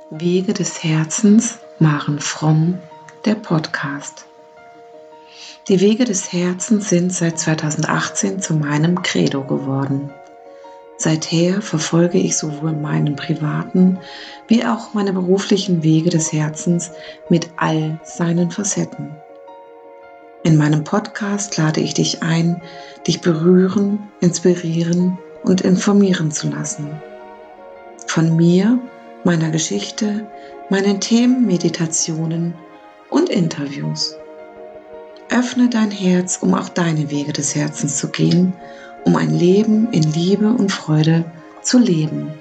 Wege des Herzens, Maren Fromm, der Podcast. Die Wege des Herzens sind seit 2018 zu meinem Credo geworden. Seither verfolge ich sowohl meinen privaten wie auch meine beruflichen Wege des Herzens mit all seinen Facetten. In meinem Podcast lade ich dich ein, dich berühren, inspirieren und informieren zu lassen. Von mir, meiner Geschichte, meinen Themen, Meditationen und Interviews. Öffne dein Herz, um auch deine Wege des Herzens zu gehen, um ein Leben in Liebe und Freude zu leben.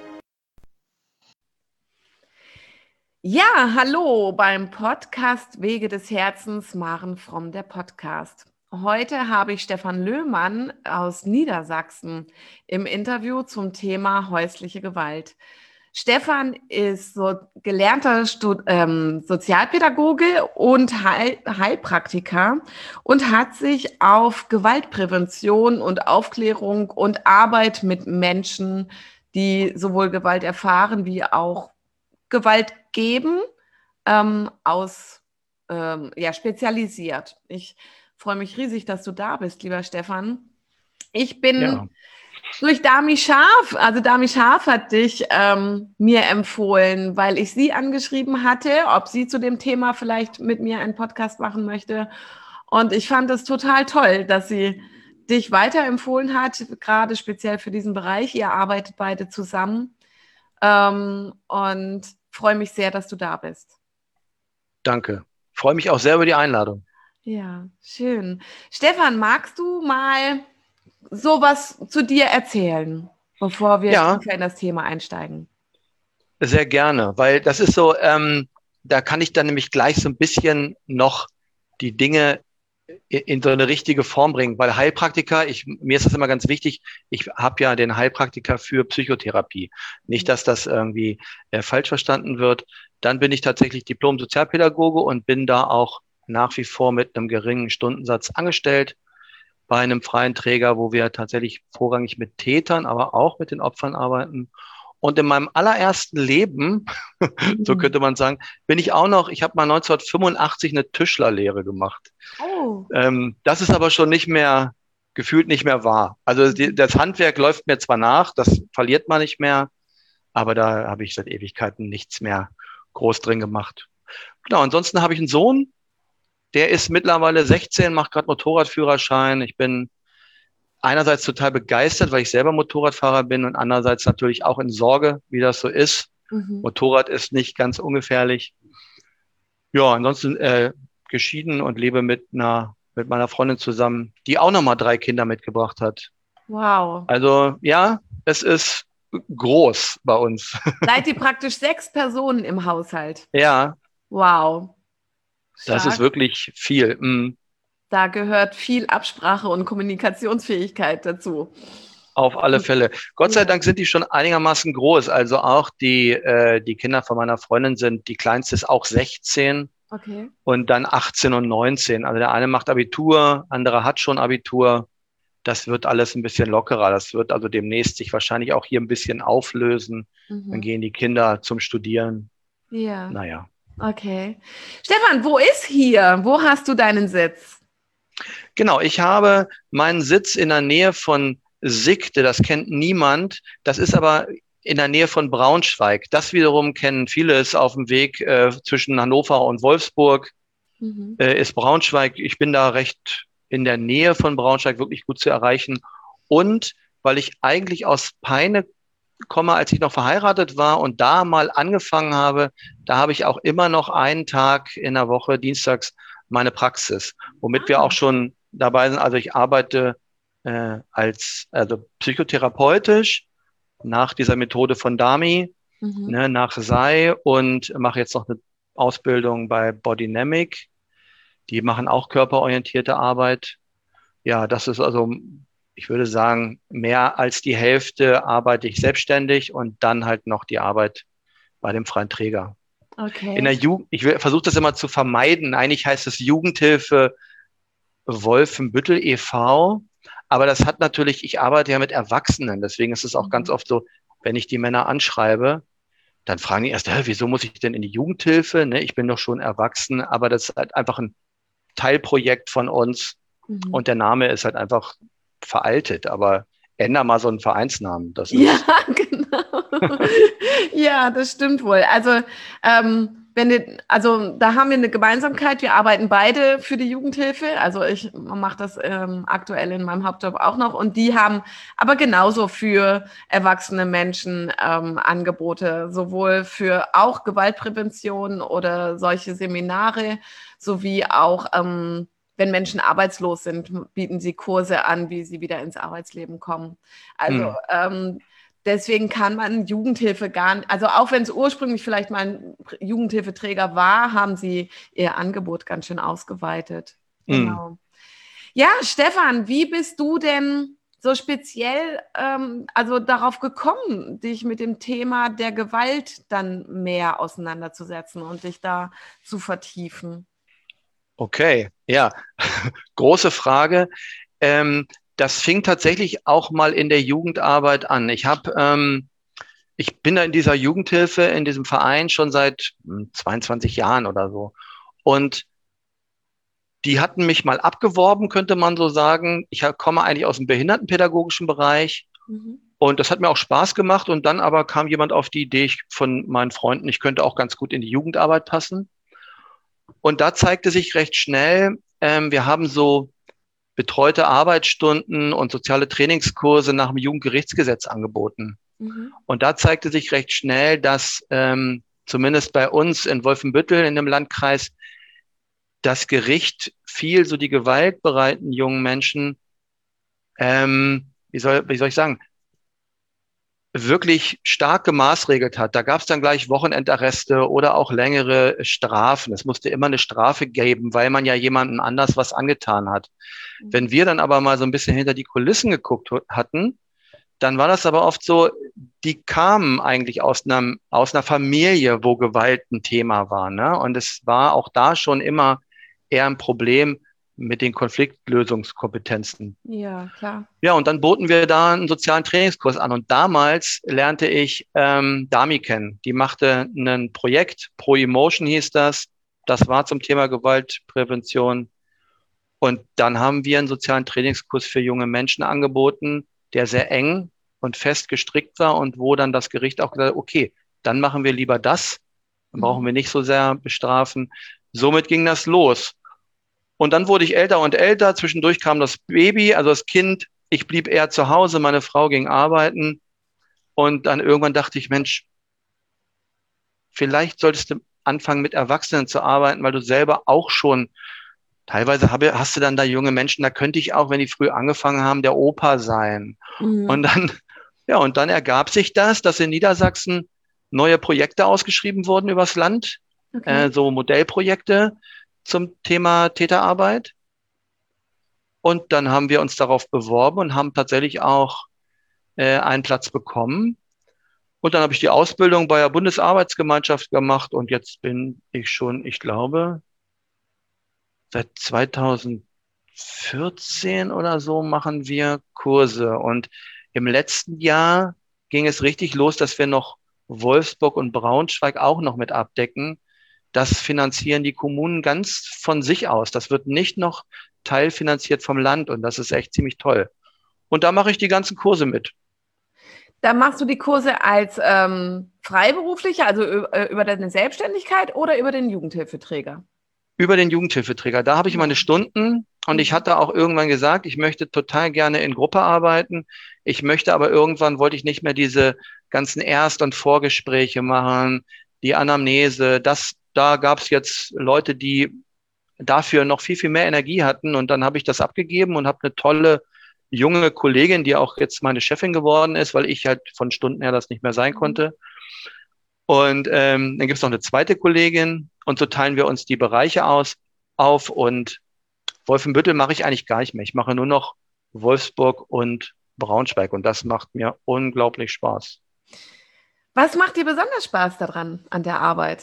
Ja, hallo beim Podcast Wege des Herzens, Maren Fromm, der Podcast. Heute habe ich Stefan Löhmann aus Niedersachsen im Interview zum Thema häusliche Gewalt. Stefan ist gelernter Sozialpädagoge und Heilpraktiker und hat sich auf Gewaltprävention und Aufklärung und Arbeit mit Menschen, die sowohl Gewalt erfahren wie auch Gewalt geben, spezialisiert. Ich freue mich riesig, dass du da bist, lieber Stefan. Ich bin durch Dami Scharf, also Dami Scharf hat dich mir empfohlen, weil ich sie angeschrieben hatte, ob sie zu dem Thema vielleicht mit mir einen Podcast machen möchte. Und ich fand es total toll, dass sie dich weiterempfohlen hat, gerade speziell für diesen Bereich. Ihr arbeitet beide zusammen. Und freue mich sehr, dass du da bist. Danke. Freue mich auch sehr über die Einladung. Ja, schön. Stefan, magst du mal sowas zu dir erzählen, bevor wir tiefer in das Thema einsteigen? Sehr gerne, weil das ist so, da kann ich dann nämlich gleich so ein bisschen noch die Dinge in so eine richtige Form bringen, weil Heilpraktiker, mir ist das immer ganz wichtig, ich habe ja den Heilpraktiker für Psychotherapie. Nicht, dass das irgendwie falsch verstanden wird. Dann bin ich tatsächlich Diplom-Sozialpädagoge und bin da auch nach wie vor mit einem geringen Stundensatz angestellt bei einem freien Träger, wo wir tatsächlich vorrangig mit Tätern, aber auch mit den Opfern arbeiten. Und in meinem allerersten Leben, so könnte man sagen, ich habe mal 1985 eine Tischlerlehre gemacht. Oh. Das ist aber schon gefühlt nicht mehr wahr. Also das Handwerk läuft mir zwar nach, das verliert man nicht mehr, aber da habe ich seit Ewigkeiten nichts mehr groß drin gemacht. Genau, ansonsten habe ich einen Sohn, der ist mittlerweile 16, macht gerade Motorradführerschein. Ich bin einerseits total begeistert, weil ich selber Motorradfahrer bin und andererseits natürlich auch in Sorge, wie das so ist. Motorrad ist nicht ganz ungefährlich. Ja, ansonsten geschieden und lebe mit meiner Freundin zusammen, die auch nochmal 3 Kinder mitgebracht hat. Wow. Also ja, es ist groß bei uns. Seid ihr praktisch 6 Personen im Haushalt? Ja. Wow. Stark. Das ist wirklich viel. Da gehört viel Absprache und Kommunikationsfähigkeit dazu. Auf alle Fälle. Gott sei Dank sind die schon einigermaßen groß. Also auch die Kinder von meiner Freundin die kleinste ist auch 16. Okay. Und dann 18 und 19. Also der eine macht Abitur, andere hat schon Abitur. Das wird alles ein bisschen lockerer. Das wird also demnächst sich wahrscheinlich auch hier ein bisschen auflösen. Dann gehen die Kinder zum Studieren. Ja. Naja. Okay. Stefan, wo ist hier? Wo hast du deinen Sitz? Genau, ich habe meinen Sitz in der Nähe von Sickte, das kennt niemand. Das ist aber in der Nähe von Braunschweig. Das wiederum kennen viele, ist auf dem Weg zwischen Hannover und Wolfsburg, ist Braunschweig. Ich bin da recht in der Nähe von Braunschweig, wirklich gut zu erreichen. Und weil ich eigentlich aus Peine komme, als ich noch verheiratet war und da mal angefangen habe, da habe ich auch immer noch einen Tag in der Woche, dienstags, meine Praxis, womit wir auch schon dabei sind. Also ich arbeite also psychotherapeutisch nach dieser Methode von Dami, nach Sei, und mache jetzt noch eine Ausbildung bei Bodynamic. Die machen auch körperorientierte Arbeit. Ja, das ist also, ich würde sagen, mehr als die Hälfte arbeite ich selbstständig und dann halt noch die Arbeit bei dem freien Träger. Okay. In der ich versuche das immer zu vermeiden. Eigentlich heißt es Jugendhilfe Wolfenbüttel e.V., aber das hat natürlich, ich arbeite ja mit Erwachsenen, deswegen ist es auch ganz oft so, wenn ich die Männer anschreibe, dann fragen die erst, wieso muss ich denn in die Jugendhilfe? Ne, ich bin doch schon erwachsen, aber das ist halt einfach ein Teilprojekt von uns und der Name ist halt einfach veraltet, aber änder mal so einen Vereinsnamen. Das ist Ja, genau. Ja, das stimmt wohl. Also, da haben wir eine Gemeinsamkeit. Wir arbeiten beide für die Jugendhilfe. Also ich mache das aktuell in meinem Hauptjob auch noch. Und die haben aber genauso für erwachsene Menschen Angebote, sowohl für auch Gewaltprävention oder solche Seminare, sowie auch wenn Menschen arbeitslos sind, bieten sie Kurse an, wie sie wieder ins Arbeitsleben kommen. Also deswegen kann man Jugendhilfe gar nicht, also auch wenn es ursprünglich vielleicht mal ein Jugendhilfeträger war, haben sie ihr Angebot ganz schön ausgeweitet. Genau. Ja, Stefan, wie bist du denn so speziell also darauf gekommen, dich mit dem Thema der Gewalt dann mehr auseinanderzusetzen und dich da zu vertiefen? Okay, ja, große Frage. Das fing tatsächlich auch mal in der Jugendarbeit an. Ich bin da in dieser Jugendhilfe, in diesem Verein schon seit 22 Jahren oder so. Und die hatten mich mal abgeworben, könnte man so sagen. Ich komme eigentlich aus dem behindertenpädagogischen Bereich. Und das hat mir auch Spaß gemacht. Und dann aber kam jemand auf die Idee von meinen Freunden, ich könnte auch ganz gut in die Jugendarbeit passen. Und da zeigte sich recht schnell, wir haben so betreute Arbeitsstunden und soziale Trainingskurse nach dem Jugendgerichtsgesetz angeboten. Und da zeigte sich recht schnell, dass zumindest bei uns in Wolfenbüttel in dem Landkreis das Gericht viel so die gewaltbereiten jungen Menschen, wie soll ich sagen, wirklich stark gemaßregelt hat. Da gab es dann gleich Wochenendarreste oder auch längere Strafen. Es musste immer eine Strafe geben, weil man ja jemandem anders was angetan hat. Wenn wir dann aber mal so ein bisschen hinter die Kulissen geguckt hatten, dann war das aber oft so, die kamen eigentlich aus einer Familie, wo Gewalt ein Thema war, ne? Und es war auch da schon immer eher ein Problem mit den Konfliktlösungskompetenzen. Ja, klar. Ja, und dann boten wir da einen sozialen Trainingskurs an. Und damals lernte ich Dami kennen. Die machte ein Projekt, Pro Emotion hieß das. Das war zum Thema Gewaltprävention. Und dann haben wir einen sozialen Trainingskurs für junge Menschen angeboten, der sehr eng und fest gestrickt war und wo dann das Gericht auch gesagt hat, okay, dann machen wir lieber das. Dann brauchen wir nicht so sehr bestrafen. Somit ging das los. Und dann wurde ich älter und älter. Zwischendurch kam das Baby, also das Kind. Ich blieb eher zu Hause. Meine Frau ging arbeiten. Und dann irgendwann dachte ich, Mensch, vielleicht solltest du anfangen, mit Erwachsenen zu arbeiten, weil du selber auch schon, teilweise hast du dann da junge Menschen, da könnte ich auch, wenn die früh angefangen haben, der Opa sein. Und dann ergab sich das, dass in Niedersachsen neue Projekte ausgeschrieben wurden übers Land, so Modellprojekte zum Thema Täterarbeit. Und dann haben wir uns darauf beworben und haben tatsächlich auch einen Platz bekommen. Und dann habe ich die Ausbildung bei der Bundesarbeitsgemeinschaft gemacht und jetzt bin ich schon, ich glaube, seit 2014 oder so machen wir Kurse. Und im letzten Jahr ging es richtig los, dass wir noch Wolfsburg und Braunschweig auch noch mit abdecken. Das finanzieren die Kommunen ganz von sich aus. Das wird nicht noch teilfinanziert vom Land und das ist echt ziemlich toll. Und da mache ich die ganzen Kurse mit. Da machst du die Kurse als Freiberuflicher, also über deine Selbstständigkeit oder über den Jugendhilfeträger? Über den Jugendhilfeträger. Da habe ich meine Stunden und ich hatte auch irgendwann gesagt, ich möchte total gerne in Gruppe arbeiten. Ich möchte aber irgendwann, wollte ich nicht mehr diese ganzen Erst- und Vorgespräche machen, die Anamnese. Da gab es jetzt Leute, die dafür noch viel, viel mehr Energie hatten. Und dann habe ich das abgegeben und habe eine tolle junge Kollegin, die auch jetzt meine Chefin geworden ist, weil ich halt von Stunden her das nicht mehr sein konnte. Und dann gibt es noch eine zweite Kollegin und so teilen wir uns die Bereiche auf und Wolfenbüttel mache ich eigentlich gar nicht mehr. Ich mache nur noch Wolfsburg und Braunschweig und das macht mir unglaublich Spaß. Was macht dir besonders Spaß daran, an der Arbeit?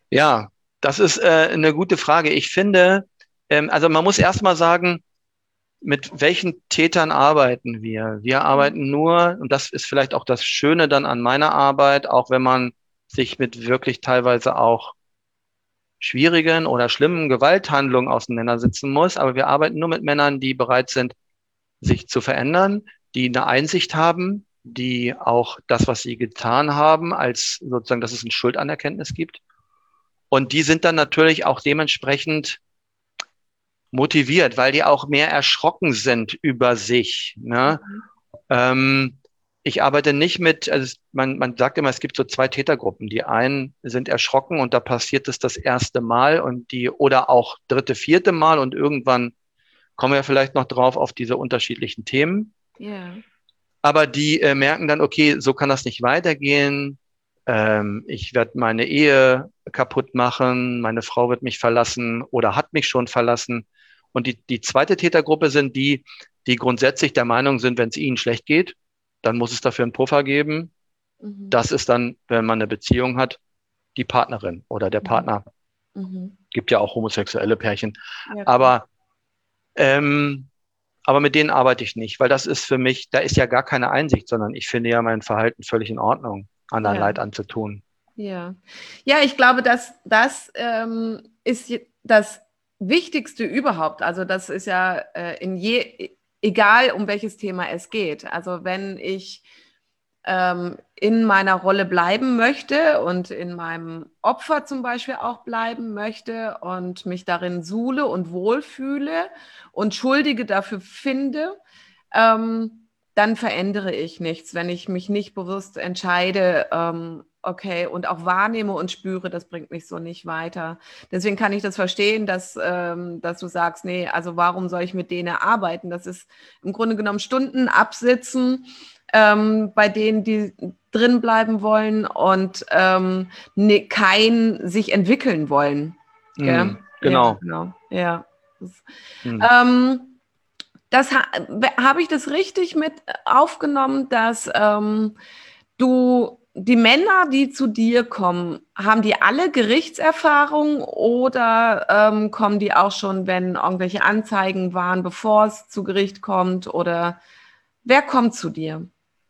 Ja, das ist eine gute Frage. Ich finde, also man muss erst mal sagen, mit welchen Tätern arbeiten wir? Wir arbeiten nur, und das ist vielleicht auch das Schöne dann an meiner Arbeit, auch wenn man sich mit wirklich teilweise auch schwierigen oder schlimmen Gewalthandlungen auseinandersetzen muss, aber wir arbeiten nur mit Männern, die bereit sind, sich zu verändern, die eine Einsicht haben, die auch das, was sie getan haben, als sozusagen, dass es eine Schuldanerkenntnis gibt. Und die sind dann natürlich auch dementsprechend motiviert, weil die auch mehr erschrocken sind über sich. Ne? Ich arbeite nicht mit, also man sagt immer, es gibt so zwei Tätergruppen. Die einen sind erschrocken und da passiert es das erste Mal und oder auch dritte, vierte Mal und irgendwann kommen wir vielleicht noch drauf auf diese unterschiedlichen Themen. Ja. Aber die merken dann, okay, so kann das nicht weitergehen. Ich werde meine Ehe kaputt machen, meine Frau wird mich verlassen oder hat mich schon verlassen. Und die zweite Tätergruppe sind die grundsätzlich der Meinung sind, wenn es ihnen schlecht geht, dann muss es dafür einen Puffer geben. Das ist dann, wenn man eine Beziehung hat, die Partnerin oder der Partner. Gibt ja auch homosexuelle Pärchen. Ja, aber mit denen arbeite ich nicht, weil das ist für mich, da ist ja gar keine Einsicht, sondern ich finde ja mein Verhalten völlig in Ordnung, anderen Leid anzutun. Ja, ich glaube, dass das ist das Wichtigste überhaupt. Also das ist ja egal, um welches Thema es geht. Also wenn ich in meiner Rolle bleiben möchte und in meinem Opfer zum Beispiel auch bleiben möchte und mich darin suhle und wohlfühle und Schuldige dafür finde, dann verändere ich nichts, wenn ich mich nicht bewusst entscheide, okay, und auch wahrnehme und spüre, das bringt mich so nicht weiter. Deswegen kann ich das verstehen, dass du sagst, nee, also warum soll ich mit denen arbeiten? Das ist im Grunde genommen Stunden absitzen, bei denen, die drin bleiben wollen und kein sich entwickeln wollen. Genau. Ja, genau. Ja. Habe ich das richtig mit aufgenommen, dass die Männer, die zu dir kommen, haben die alle Gerichtserfahrung oder kommen die auch schon, wenn irgendwelche Anzeigen waren, bevor es zu Gericht kommt? Oder wer kommt zu dir?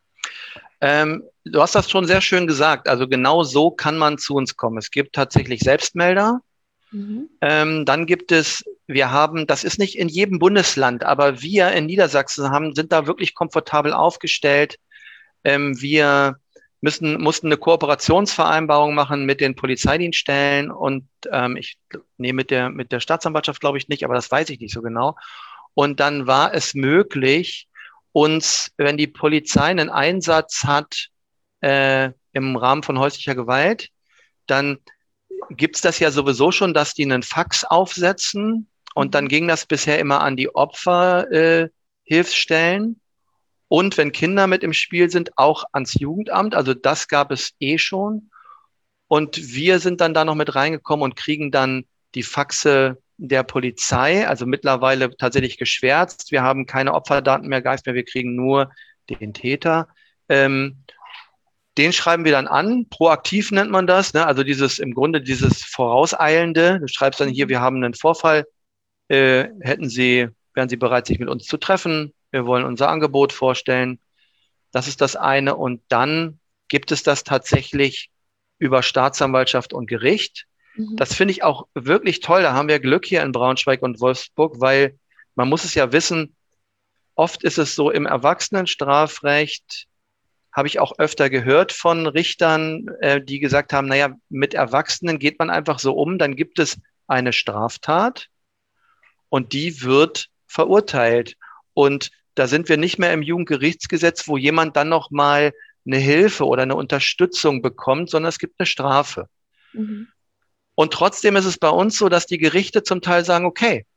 Du hast das schon sehr schön gesagt. Also genau so kann man zu uns kommen. Es gibt tatsächlich Selbstmelder. Dann gibt es, das ist nicht in jedem Bundesland, aber wir in Niedersachsen sind da wirklich komfortabel aufgestellt. Wir mussten eine Kooperationsvereinbarung machen mit den Polizeidienststellen und mit der Staatsanwaltschaft glaube ich nicht, aber das weiß ich nicht so genau. Und dann war es möglich, uns, wenn die Polizei einen Einsatz hat im Rahmen von häuslicher Gewalt, dann gibt's das ja sowieso schon, dass die einen Fax aufsetzen und dann ging das bisher immer an die Opferhilfsstellen und wenn Kinder mit im Spiel sind, auch ans Jugendamt. Also das gab es schon und wir sind dann da noch mit reingekommen und kriegen dann die Faxe der Polizei, also mittlerweile tatsächlich geschwärzt. Wir haben keine Opferdaten mehr, gar nichts mehr, wir kriegen nur den Täter. Den schreiben wir dann an, proaktiv nennt man das, ne? Also im Grunde dieses Vorauseilende. Du schreibst dann hier, wir haben einen Vorfall, wären Sie bereit, sich mit uns zu treffen? Wir wollen unser Angebot vorstellen. Das ist das eine. Und dann gibt es das tatsächlich über Staatsanwaltschaft und Gericht. Das finde ich auch wirklich toll. Da haben wir Glück hier in Braunschweig und Wolfsburg, weil man muss es ja wissen, oft ist es so im Erwachsenenstrafrecht, habe ich auch öfter gehört von Richtern, die gesagt haben, naja, mit Erwachsenen geht man einfach so um, dann gibt es eine Straftat und die wird verurteilt. Und da sind wir nicht mehr im Jugendgerichtsgesetz, wo jemand dann noch mal eine Hilfe oder eine Unterstützung bekommt, sondern es gibt eine Strafe. Und trotzdem ist es bei uns so, dass die Gerichte zum Teil sagen, okay,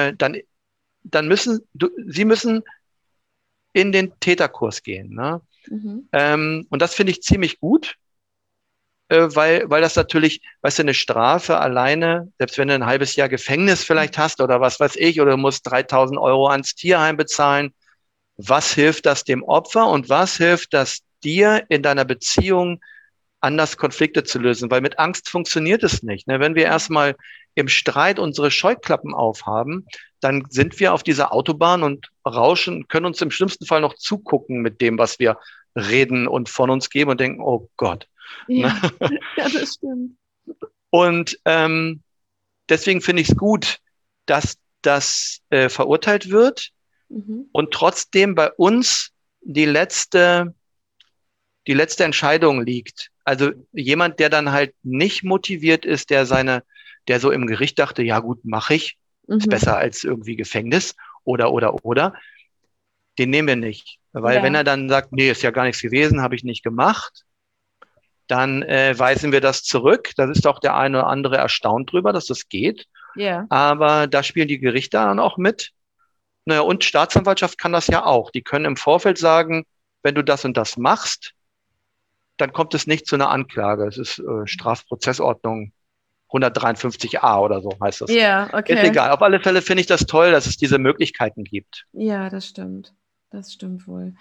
Sie müssen in den Täterkurs gehen, ne? Und das finde ich ziemlich gut, weil das natürlich, weißt du, eine Strafe alleine, selbst wenn du ein halbes Jahr Gefängnis vielleicht hast oder was weiß ich, oder du musst 3.000 € ans Tierheim bezahlen, was hilft das dem Opfer und was hilft das dir in deiner Beziehung, anders Konflikte zu lösen? Weil mit Angst funktioniert es nicht. Ne? Wenn wir erstmal im Streit unsere Scheuklappen aufhaben, dann sind wir auf dieser Autobahn und rauschen, können uns im schlimmsten Fall noch zugucken mit dem, was wir reden und von uns geben und denken, oh Gott. Ne? Ja, ja, das stimmt. Und deswegen finde ich es gut, dass das verurteilt wird und trotzdem bei uns die letzte Entscheidung liegt. Also jemand, der dann halt nicht motiviert ist, der so im Gericht dachte, ja gut, mache ich, ist besser als irgendwie Gefängnis oder, den nehmen wir nicht. Weil wenn er dann sagt, nee, ist ja gar nichts gewesen, habe ich nicht gemacht, dann weisen wir das zurück. Da ist auch der eine oder andere erstaunt drüber, dass das geht. Ja. Aber da spielen die Gerichte dann auch mit. Naja, und Staatsanwaltschaft kann das ja auch. Die können im Vorfeld sagen, wenn du das und das machst, dann kommt es nicht zu einer Anklage. Es ist Strafprozessordnung 153a oder so heißt das. Ja, okay. Ist egal. Auf alle Fälle finde ich das toll, dass es diese Möglichkeiten gibt. Ja, das stimmt. Das stimmt wohl.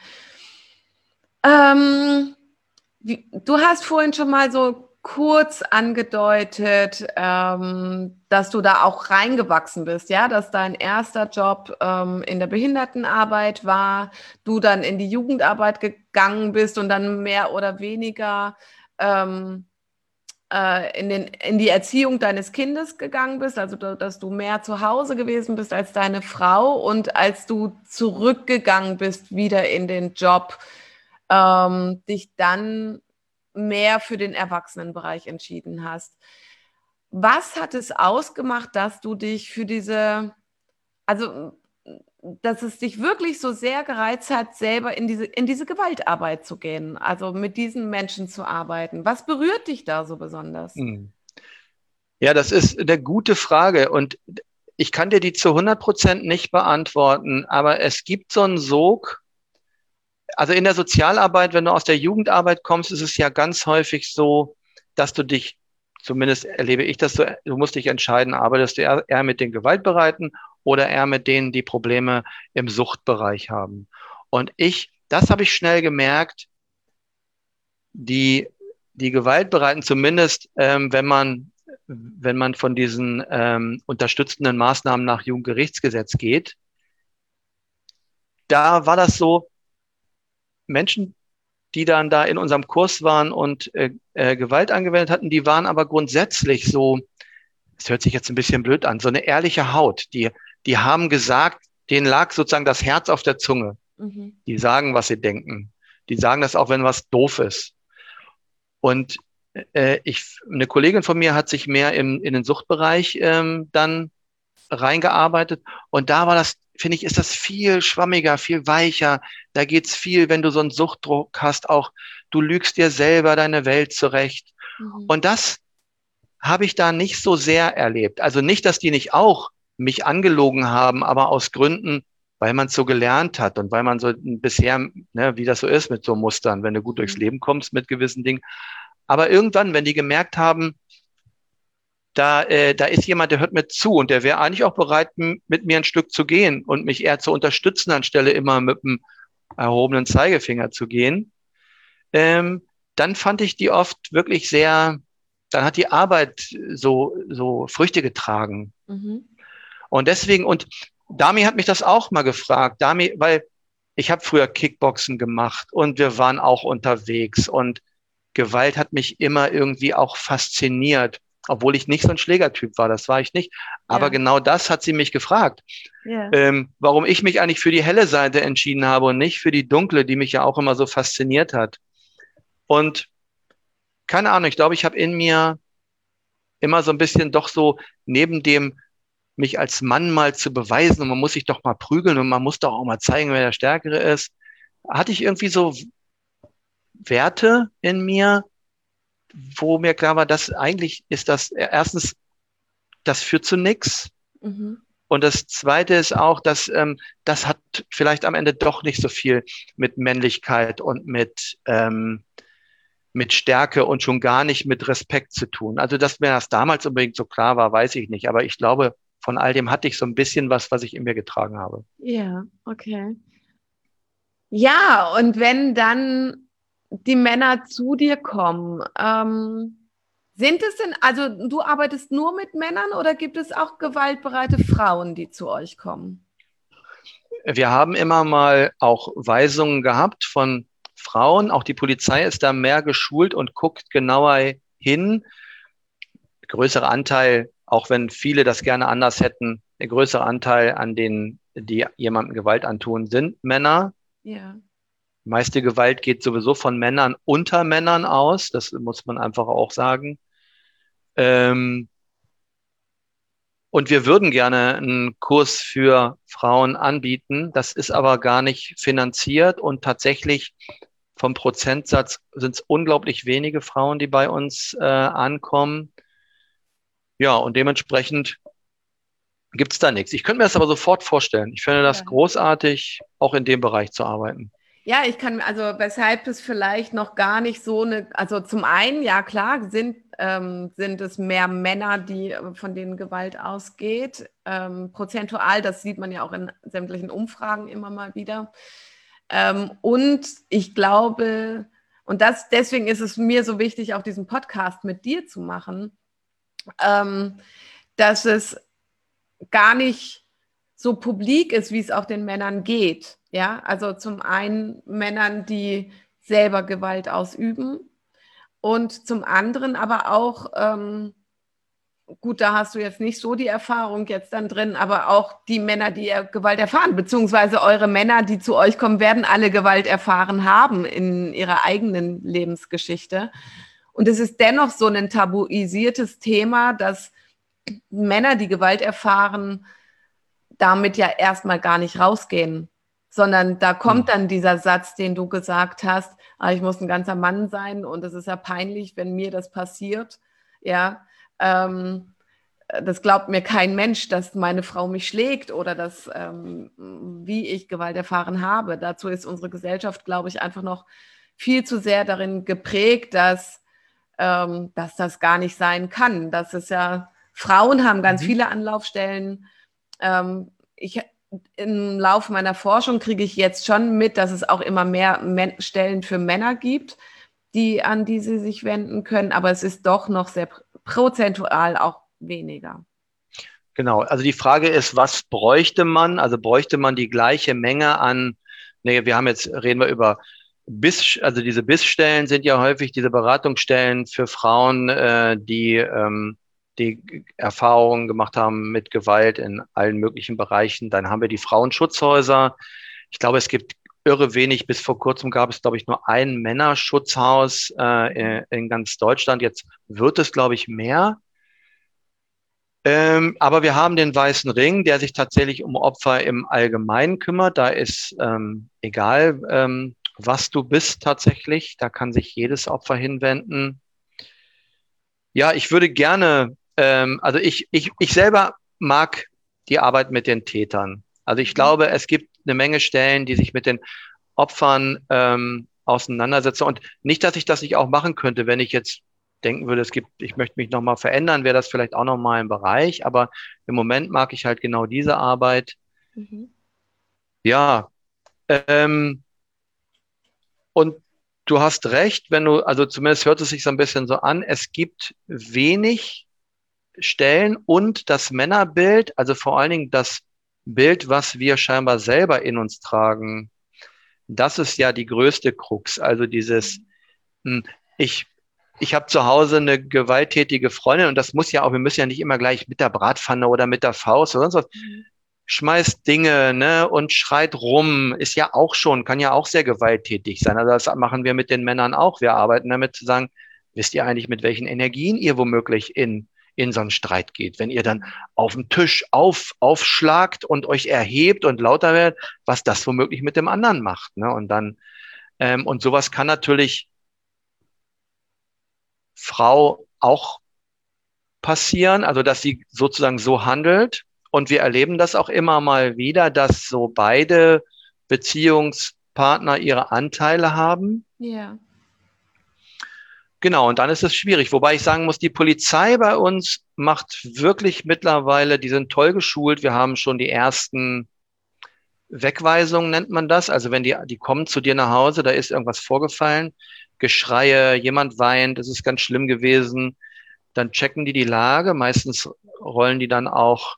Du hast vorhin schon mal so kurz angedeutet, dass du da auch reingewachsen bist, ja, dass dein erster Job in der Behindertenarbeit war, du dann in die Jugendarbeit gegangen bist und dann mehr oder weniger in die Erziehung deines Kindes gegangen bist, also dass du mehr zu Hause gewesen bist als deine Frau und als du zurückgegangen bist wieder in den Job, dich dann mehr für den Erwachsenenbereich entschieden hast. Was hat es ausgemacht, dass du dich für dass es dich wirklich so sehr gereizt hat, selber in diese Gewaltarbeit zu gehen, also mit diesen Menschen zu arbeiten? Was berührt dich da so besonders? Ja, das ist eine gute Frage und ich kann dir die zu 100% nicht beantworten, aber es gibt so einen Sog. Also in der Sozialarbeit, wenn du aus der Jugendarbeit kommst, ist es ja ganz häufig so, dass du dich, zumindest erlebe ich das so, du musst dich entscheiden, arbeitest du eher mit den Gewaltbereiten oder eher mit denen, die Probleme im Suchtbereich haben. Und das habe ich schnell gemerkt, die Gewaltbereiten, zumindest wenn man von diesen unterstützenden Maßnahmen nach Jugendgerichtsgesetz geht, da war das so, Menschen, die dann da in unserem Kurs waren und Gewalt angewendet hatten, die waren aber grundsätzlich so, es hört sich jetzt ein bisschen blöd an, so eine ehrliche Haut. Die haben gesagt, denen lag sozusagen das Herz auf der Zunge. Die sagen, was sie denken. Die sagen das auch, wenn was doof ist. Und eine Kollegin von mir hat sich mehr in den Suchtbereich dann reingearbeitet und da war das, finde ich, ist das viel schwammiger, viel weicher. Da geht's viel, wenn du so einen Suchtdruck hast, auch du lügst dir selber deine Welt zurecht. Und das habe ich da nicht so sehr erlebt. Also nicht, dass die nicht auch mich angelogen haben, aber aus Gründen, weil man es so gelernt hat und weil man so bisher, ne, wie das so ist mit so Mustern, wenn du gut durchs Leben kommst mit gewissen Dingen. Aber irgendwann, wenn die gemerkt haben, da ist jemand, der hört mir zu und der wäre eigentlich auch bereit, mit mir ein Stück zu gehen und mich eher zu unterstützen, anstelle immer mit dem erhobenen Zeigefinger zu gehen, dann fand ich die oft wirklich sehr, dann hat die Arbeit so Früchte getragen. Und deswegen, und Dami hat mich das auch mal gefragt, Dami, weil ich habe früher Kickboxen gemacht und wir waren auch unterwegs und Gewalt hat mich immer irgendwie auch fasziniert, obwohl ich nicht so ein Schlägertyp war, das war ich nicht. Aber genau das hat sie mich gefragt, warum ich mich eigentlich für die helle Seite entschieden habe und nicht für die dunkle, die mich ja auch immer so fasziniert hat. Und keine Ahnung, ich glaube, ich habe in mir immer so ein bisschen doch so neben dem, mich als Mann mal zu beweisen und man muss sich doch mal prügeln und man muss doch auch mal zeigen, wer der Stärkere ist, hatte ich irgendwie so Werte in mir, wo mir klar war, dass eigentlich ist das erstens, das führt zu nichts. Und das Zweite ist auch, dass das hat vielleicht am Ende doch nicht so viel mit Männlichkeit und mit Stärke und schon gar nicht mit Respekt zu tun. Also, dass mir das damals unbedingt so klar war, weiß ich nicht. Aber ich glaube, von all dem hatte ich so ein bisschen was ich in mir getragen habe. Ja, okay. Ja, und wenn dann die Männer zu dir kommen, Sind es denn, also du arbeitest nur mit Männern oder gibt es auch gewaltbereite Frauen, die zu euch kommen? Wir haben immer mal auch Weisungen gehabt von Frauen. Auch die Polizei ist da mehr geschult und guckt genauer hin. Größere Anteil, auch wenn viele das gerne anders hätten, der größere Anteil an denen, die jemandem Gewalt antun, sind Männer. Ja. Die meiste Gewalt geht sowieso von Männern unter Männern aus. Das muss man einfach auch sagen. Und wir würden gerne einen Kurs für Frauen anbieten. Das ist aber gar nicht finanziert und tatsächlich vom Prozentsatz sind es unglaublich wenige Frauen, die bei uns ankommen. Ja, und dementsprechend gibt es da nichts. Ich könnte mir das aber sofort vorstellen. Ich finde das großartig, auch in dem Bereich zu arbeiten. Ja, ich kann, also weshalb es vielleicht noch gar nicht so eine, also zum einen, ja klar, sind es mehr Männer, von denen Gewalt ausgeht. Prozentual, das sieht man ja auch in sämtlichen Umfragen immer mal wieder. Und ich glaube, und deswegen ist es mir so wichtig, auch diesen Podcast mit dir zu machen, dass es gar nicht so publik ist, wie es auch den Männern geht. Ja, also zum einen Männern, die selber Gewalt ausüben und zum anderen aber auch, gut, da hast du jetzt nicht so die Erfahrung jetzt dann drin, aber auch die Männer, die Gewalt erfahren, beziehungsweise eure Männer, die zu euch kommen, werden alle Gewalt erfahren haben in ihrer eigenen Lebensgeschichte. Und es ist dennoch so ein tabuisiertes Thema, dass Männer, die Gewalt erfahren, damit ja erstmal gar nicht rausgehen, sondern da kommt dann dieser Satz, den du gesagt hast, ich muss ein ganzer Mann sein und es ist ja peinlich, wenn mir das passiert. Ja, das glaubt mir kein Mensch, dass meine Frau mich schlägt oder wie ich Gewalt erfahren habe. Dazu ist unsere Gesellschaft, glaube ich, einfach noch viel zu sehr darin geprägt, dass das gar nicht sein kann. Dass es ja, Frauen haben ganz viele Anlaufstellen. Im Laufe meiner Forschung kriege ich jetzt schon mit, dass es auch immer mehr Stellen für Männer gibt, an die sie sich wenden können, aber es ist doch noch sehr prozentual auch weniger. Genau, also die Frage ist, was bräuchte man? Also bräuchte man die gleiche Menge an, reden wir über also diese Bissstellen sind ja häufig diese Beratungsstellen für Frauen, die Erfahrungen gemacht haben mit Gewalt in allen möglichen Bereichen. Dann haben wir die Frauenschutzhäuser. Ich glaube, es gibt irre wenig. Bis vor kurzem gab es, glaube ich, nur ein Männerschutzhaus in ganz Deutschland. Jetzt wird es, glaube ich, mehr. Aber wir haben den Weißen Ring, der sich tatsächlich um Opfer im Allgemeinen kümmert. Da ist egal, was du bist tatsächlich. Da kann sich jedes Opfer hinwenden. Ja, ich würde gerne, also ich selber mag die Arbeit mit den Tätern. Also ich glaube, es gibt eine Menge Stellen, die sich mit den Opfern auseinandersetzen. Und nicht, dass ich das nicht auch machen könnte, wenn ich jetzt denken würde, ich möchte mich nochmal verändern, wäre das vielleicht auch nochmal ein Bereich. Aber im Moment mag ich halt genau diese Arbeit. Ja, und du hast recht, also zumindest hört es sich so ein bisschen so an, es gibt wenig Stellen und das Männerbild, also vor allen Dingen das Bild, was wir scheinbar selber in uns tragen, das ist ja die größte Krux. Also ich habe zu Hause eine gewalttätige Freundin und wir müssen ja nicht immer gleich mit der Bratpfanne oder mit der Faust oder sonst was. Schmeißt Dinge, ne, und schreit rum, kann ja auch sehr gewalttätig sein. Also das machen wir mit den Männern auch. Wir arbeiten damit zu sagen, wisst ihr eigentlich, mit welchen Energien ihr womöglich in so einen Streit geht? Wenn ihr dann auf dem Tisch aufschlagt und euch erhebt und lauter werdet, was das womöglich mit dem anderen macht, ne? Und dann, und sowas kann natürlich Frau auch passieren, also dass sie sozusagen so handelt. Und wir erleben das auch immer mal wieder, dass so beide Beziehungspartner ihre Anteile haben. Ja. Genau, und dann ist es schwierig. Wobei ich sagen muss, die Polizei bei uns macht wirklich mittlerweile, die sind toll geschult. Wir haben schon die ersten Wegweisungen, nennt man das. Also wenn die kommen zu dir nach Hause, da ist irgendwas vorgefallen, Geschreie, jemand weint, es ist ganz schlimm gewesen. dann checken die Lage. Meistens rollen die dann auch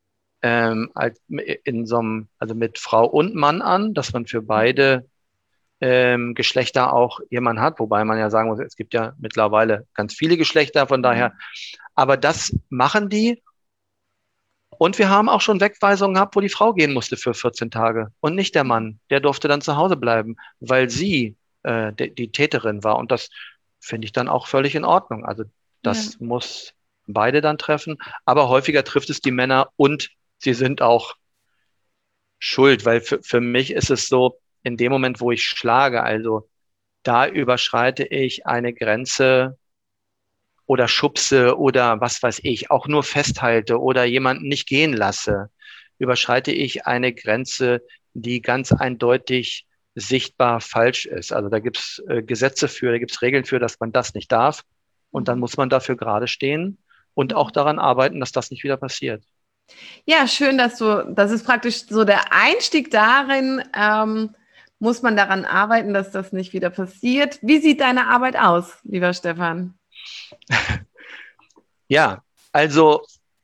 also mit Frau und Mann an, dass man für beide Geschlechter auch jemanden hat, wobei man ja sagen muss, es gibt ja mittlerweile ganz viele Geschlechter, von daher, aber das machen die. Und wir haben auch schon Wegweisungen gehabt, wo die Frau gehen musste für 14 Tage und nicht der Mann. Der durfte dann zu Hause bleiben, weil sie die Täterin war. Und das finde ich dann auch völlig in Ordnung. Also das muss beide dann treffen. Aber häufiger trifft es die Männer und sie sind auch schuld, weil für mich ist es so, in dem Moment, wo ich schlage, also da überschreite ich eine Grenze oder schubse oder was weiß ich, auch nur festhalte oder jemanden nicht gehen lasse, überschreite ich eine Grenze, die ganz eindeutig sichtbar falsch ist. Also da gibt's Gesetze für, da gibt's Regeln für, dass man das nicht darf. Und dann muss man dafür gerade stehen und auch daran arbeiten, dass das nicht wieder passiert. Ja, schön, das ist praktisch so der Einstieg darin, muss man daran arbeiten, dass das nicht wieder passiert. Wie sieht deine Arbeit aus, lieber Stefan? Ja, also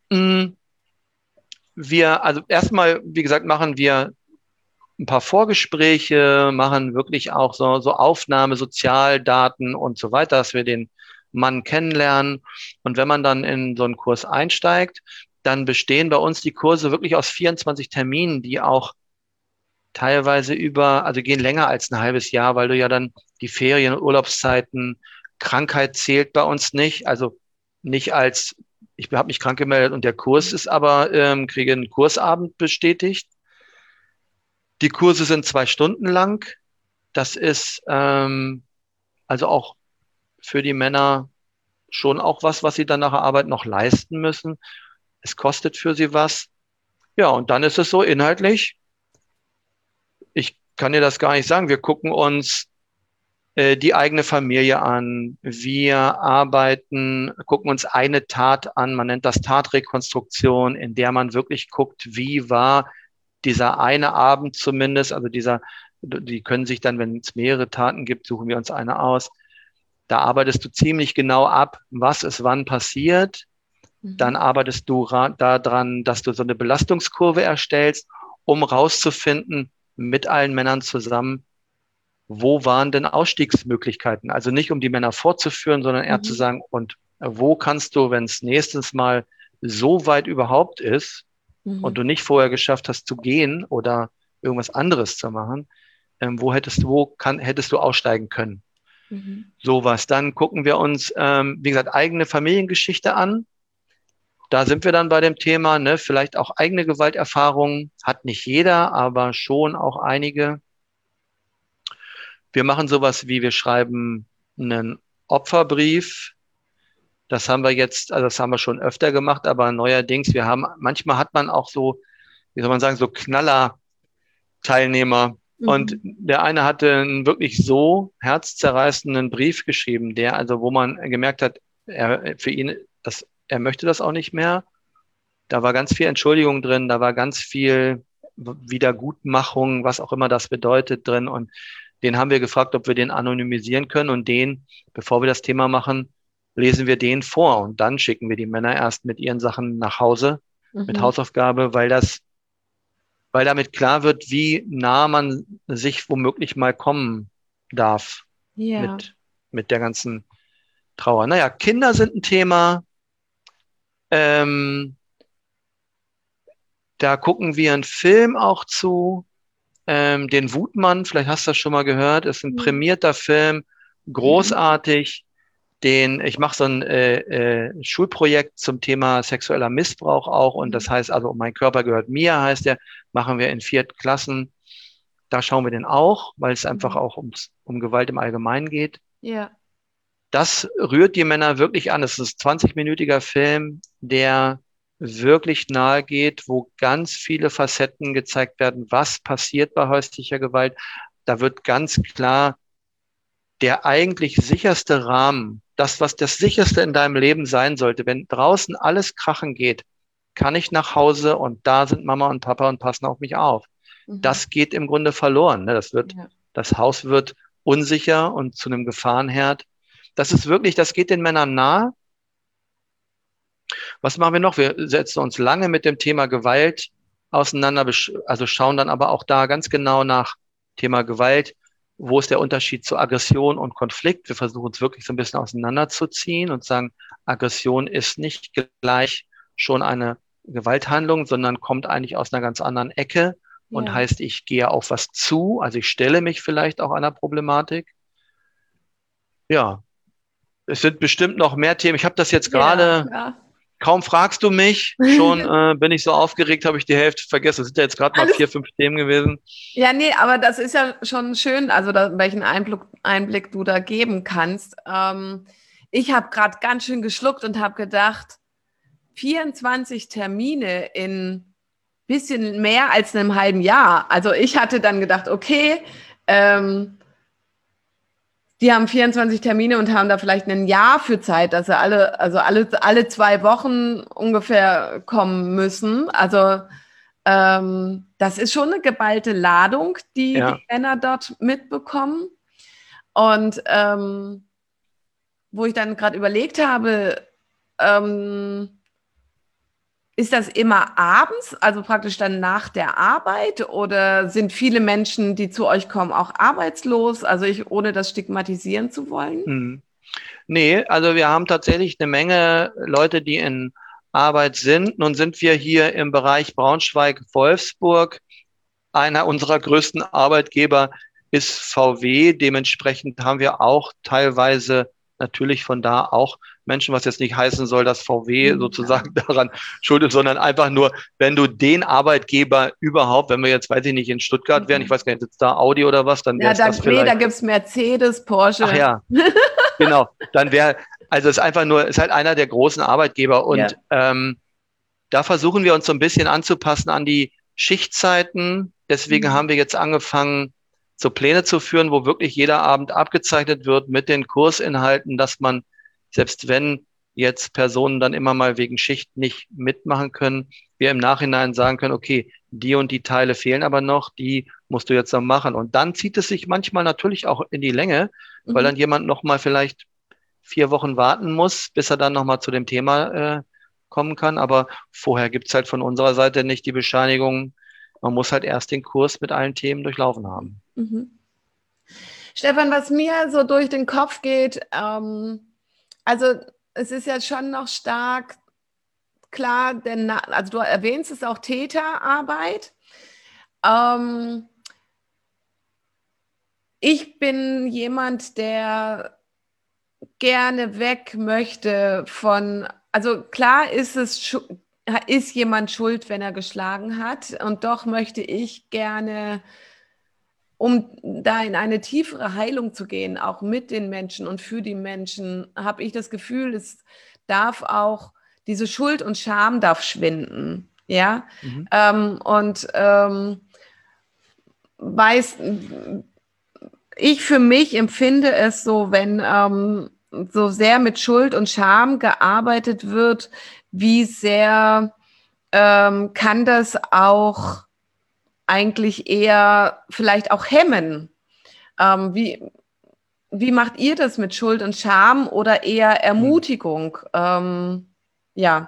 also erstmal, wie gesagt, machen wir ein paar Vorgespräche, machen wirklich auch so Aufnahme, Sozialdaten und so weiter, dass wir den Mann kennenlernen. Und wenn man dann in so einen Kurs einsteigt, dann bestehen bei uns die Kurse wirklich aus 24 Terminen, die auch teilweise also gehen länger als ein halbes Jahr, weil du ja dann die Ferien, Urlaubszeiten, Krankheit zählt bei uns nicht. Also nicht als, ich habe mich krank gemeldet und der Kurs ist aber, kriege einen Kursabend bestätigt. Die Kurse sind 2 Stunden lang. Das ist also auch für die Männer schon auch was sie dann nach der Arbeit noch leisten müssen. Es kostet für sie was. Ja, und dann ist es so inhaltlich, ich kann dir das gar nicht sagen. Wir gucken uns die eigene Familie an. Wir gucken uns eine Tat an. Man nennt das Tatrekonstruktion, in der man wirklich guckt, wie war dieser eine Abend zumindest. Also die können sich dann, wenn es mehrere Taten gibt, suchen wir uns eine aus. Da arbeitest du ziemlich genau ab, was ist wann passiert. Dann arbeitest du daran, dass du so eine Belastungskurve erstellst, um rauszufinden, mit allen Männern zusammen, wo waren denn Ausstiegsmöglichkeiten? Also nicht, um die Männer fortzuführen, sondern eher zu sagen, und wo kannst du, wenn es nächstes Mal so weit überhaupt ist und du nicht vorher geschafft hast zu gehen oder irgendwas anderes zu machen, hättest du aussteigen können? Sowas. Dann gucken wir uns, wie gesagt, eigene Familiengeschichte an. Da sind wir dann bei dem Thema, ne, vielleicht auch eigene Gewalterfahrungen. Hat nicht jeder, aber schon auch einige. Wir machen sowas wie, wir schreiben einen Opferbrief. Das haben wir schon öfter gemacht, aber neuerdings, manchmal hat man auch so, wie soll man sagen, so Knaller-Teilnehmer. Und der eine hatte einen wirklich so herzzerreißenden Brief geschrieben, wo man gemerkt hat, er möchte das auch nicht mehr. Da war ganz viel Entschuldigung drin, da war ganz viel Wiedergutmachung, was auch immer das bedeutet drin. Und den haben wir gefragt, ob wir den anonymisieren können. Und bevor wir das Thema machen, lesen wir den vor. Und dann schicken wir die Männer erst mit ihren Sachen nach Hause, mit Hausaufgabe, weil damit klar wird, wie nah man sich womöglich mal kommen darf mit der ganzen Trauer. Naja, Kinder sind ein Thema. Da gucken wir einen Film auch zu, den Wutmann, vielleicht hast du das schon mal gehört, ist ein prämierter Film, großartig. Ich mache so ein Schulprojekt zum Thema sexueller Missbrauch auch, und das heißt also, Mein Körper gehört mir, heißt der, machen wir in 4. Klassen. Da schauen wir den auch, weil es einfach auch um Gewalt im Allgemeinen geht. Ja. Das rührt die Männer wirklich an. Es ist ein 20-minütiger Film, der wirklich nahe geht, wo ganz viele Facetten gezeigt werden, was passiert bei häuslicher Gewalt. Da wird ganz klar der eigentlich sicherste Rahmen, was das sicherste in deinem Leben sein sollte, wenn draußen alles krachen geht, kann ich nach Hause und da sind Mama und Papa und passen auf mich auf. Das geht im Grunde verloren. Ne? Das Haus wird unsicher und zu einem Gefahrenherd. Das geht den Männern nahe. Was machen wir noch? Wir setzen uns lange mit dem Thema Gewalt auseinander, also schauen dann aber auch da ganz genau nach Thema Gewalt. Wo ist der Unterschied zu Aggression und Konflikt? Wir versuchen es wirklich so ein bisschen auseinanderzuziehen und sagen, Aggression ist nicht gleich schon eine Gewalthandlung, sondern kommt eigentlich aus einer ganz anderen Ecke und heißt, ich gehe auf was zu, also ich stelle mich vielleicht auch einer Problematik. Ja, es sind bestimmt noch mehr Themen. Ich habe das jetzt gerade, kaum fragst du mich, schon bin ich so aufgeregt, habe ich die Hälfte vergessen. Das sind ja jetzt gerade mal 4, 5 Themen gewesen. Ja, nee, aber das ist ja schon schön, also welchen Einblick du da geben kannst. Ich habe gerade ganz schön geschluckt und habe gedacht, 24 Termine in bisschen mehr als einem halben Jahr. Also ich hatte dann gedacht, okay, die haben 24 Termine und haben da vielleicht ein Jahr für Zeit, dass sie alle 2 Wochen ungefähr kommen müssen. Also das ist schon eine geballte Ladung, die Männer dort mitbekommen. Und wo ich dann gerade überlegt habe, ist das immer abends, also praktisch dann nach der Arbeit, oder sind viele Menschen, die zu euch kommen, auch arbeitslos? Also ohne das stigmatisieren zu wollen? Nee, also wir haben tatsächlich eine Menge Leute, die in Arbeit sind. Nun sind wir hier im Bereich Braunschweig-Wolfsburg. Einer unserer größten Arbeitgeber ist VW. Dementsprechend haben wir auch teilweise natürlich von da auch Menschen, was jetzt nicht heißen soll, dass VW sozusagen daran schuld ist, sondern einfach nur, wenn du den Arbeitgeber überhaupt, wenn wir jetzt, weiß ich nicht, in Stuttgart wären, ich weiß gar nicht, sitzt da Audi oder was, dann wäre das vielleicht. Nee, da gibt's Mercedes, Porsche. Ach ja, genau. Dann also es ist einfach nur, ist halt einer der großen Arbeitgeber und da versuchen wir uns so ein bisschen anzupassen an die Schichtzeiten. Deswegen haben wir jetzt angefangen, so Pläne zu führen, wo wirklich jeder Abend abgezeichnet wird mit den Kursinhalten, dass man, selbst wenn jetzt Personen dann immer mal wegen Schicht nicht mitmachen können, wir im Nachhinein sagen können, okay, die und die Teile fehlen aber noch, die musst du jetzt noch machen. Und dann zieht es sich manchmal natürlich auch in die Länge, weil dann jemand noch mal vielleicht 4 Wochen warten muss, bis er dann noch mal zu dem Thema kommen kann. Aber vorher gibt's halt von unserer Seite nicht die Bescheinigung, man muss halt erst den Kurs mit allen Themen durchlaufen haben. Stefan, was mir so durch den Kopf geht, also es ist ja schon noch stark klar, denn also du erwähnst es auch Täterarbeit. Ich bin jemand, der gerne weg möchte von, also klar ist jemand schuld, wenn er geschlagen hat, und doch möchte ich gerne, um da in eine tiefere Heilung zu gehen, auch mit den Menschen und für die Menschen, habe ich das Gefühl, es darf auch, diese Schuld und Scham darf schwinden, ja, ich für mich empfinde es so, wenn so sehr mit Schuld und Scham gearbeitet wird, wie sehr kann das auch eigentlich eher vielleicht auch hemmen? Wie macht ihr das mit Schuld und Scham oder eher Ermutigung? Wir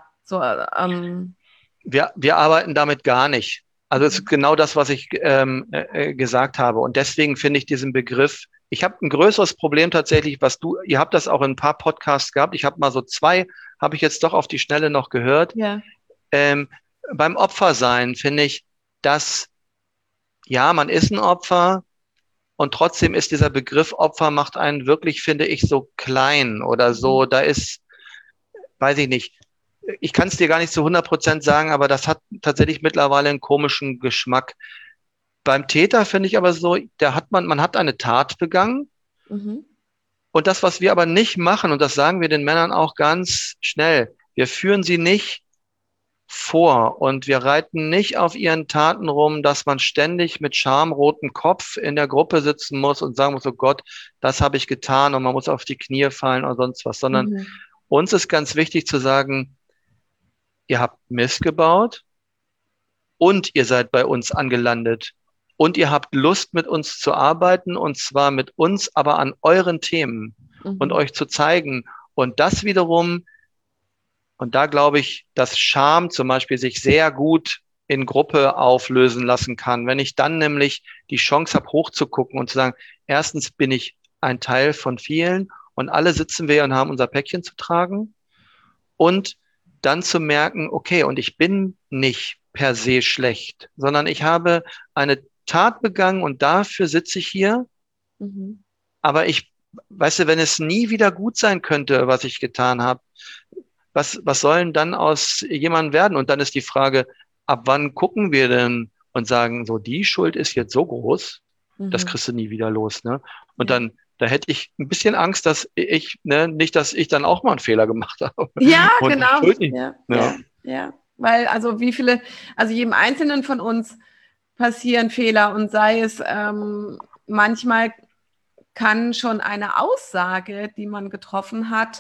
arbeiten damit gar nicht. Also es ist genau das, was ich gesagt habe. Und deswegen finde ich diesen Begriff, ich habe ein größeres Problem tatsächlich, ihr habt das auch in ein paar Podcasts gehabt. Ich habe mal so 2, habe ich jetzt doch auf die Schnelle noch gehört. Ja. Beim Opfersein finde ich, dass, ja, man ist ein Opfer und trotzdem ist dieser Begriff Opfer macht einen wirklich, finde ich, so klein oder so, da ist, weiß ich nicht, ich kann es dir gar nicht zu 100% sagen, aber das hat tatsächlich mittlerweile einen komischen Geschmack. Beim Täter finde ich aber so, man hat eine Tat begangen. Und das, was wir aber nicht machen, und das sagen wir den Männern auch ganz schnell, wir führen sie nicht vor und wir reiten nicht auf ihren Taten rum, dass man ständig mit schamrotem Kopf in der Gruppe sitzen muss und sagen muss, oh Gott, das habe ich getan und man muss auf die Knie fallen oder sonst was, sondern uns ist ganz wichtig zu sagen, ihr habt Mist gebaut und ihr seid bei uns angelandet und ihr habt Lust, mit uns zu arbeiten, und zwar mit uns, aber an euren Themen und euch zu zeigen. Und das wiederum Und da glaube ich, dass Scham zum Beispiel sich sehr gut in Gruppe auflösen lassen kann. Wenn ich dann nämlich die Chance habe, hochzugucken und zu sagen, erstens bin ich ein Teil von vielen und alle sitzen wir und haben unser Päckchen zu tragen. Und dann zu merken, okay, und ich bin nicht per se schlecht, sondern ich habe eine Tat begangen und dafür sitze ich hier. Mhm. Aber weißt du, wenn es nie wieder gut sein könnte, was ich getan habe, was soll denn dann aus jemandem werden? Und dann ist die Frage, ab wann gucken wir denn und sagen, so, die Schuld ist jetzt so groß, das kriegst du nie wieder los, ne? Und Ja. dann, da hätte ich ein bisschen Angst, dass nicht, dass ich dann auch mal einen Fehler gemacht habe. Ja, Und die genau. Schuld nicht. Ja. Weil, also jedem Einzelnen von uns passieren Fehler und sei es manchmal kann schon eine Aussage, die man getroffen hat,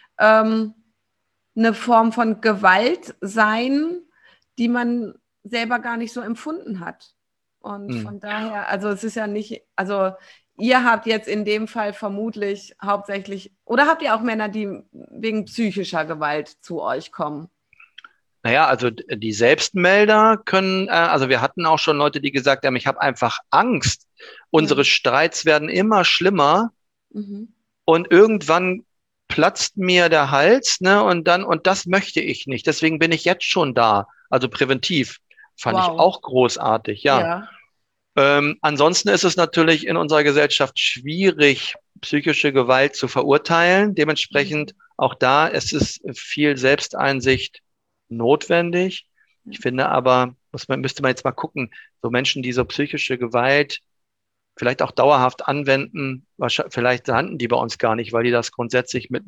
eine Form von Gewalt sein, die man selber gar nicht so empfunden hat. Und von daher, also es ist ja nicht, also ihr habt jetzt in dem Fall vermutlich hauptsächlich, oder habt ihr auch Männer, die wegen psychischer Gewalt zu euch kommen? Naja, also die Selbstmelder können, also wir hatten auch schon Leute, die gesagt haben, ich habe einfach Angst. Unsere Streits werden immer schlimmer und irgendwann platzt mir der Hals, ne? Und das möchte ich nicht. Deswegen bin ich jetzt schon da. Also präventiv. Fand ich auch großartig, ja. Ansonsten ist es natürlich in unserer Gesellschaft schwierig, psychische Gewalt zu verurteilen. Dementsprechend auch da ist es viel Selbsteinsicht notwendig. Ich finde aber, müsste man jetzt mal gucken, so Menschen, die so psychische Gewalt vielleicht auch dauerhaft anwenden, vielleicht landen die bei uns gar nicht, weil die das grundsätzlich mit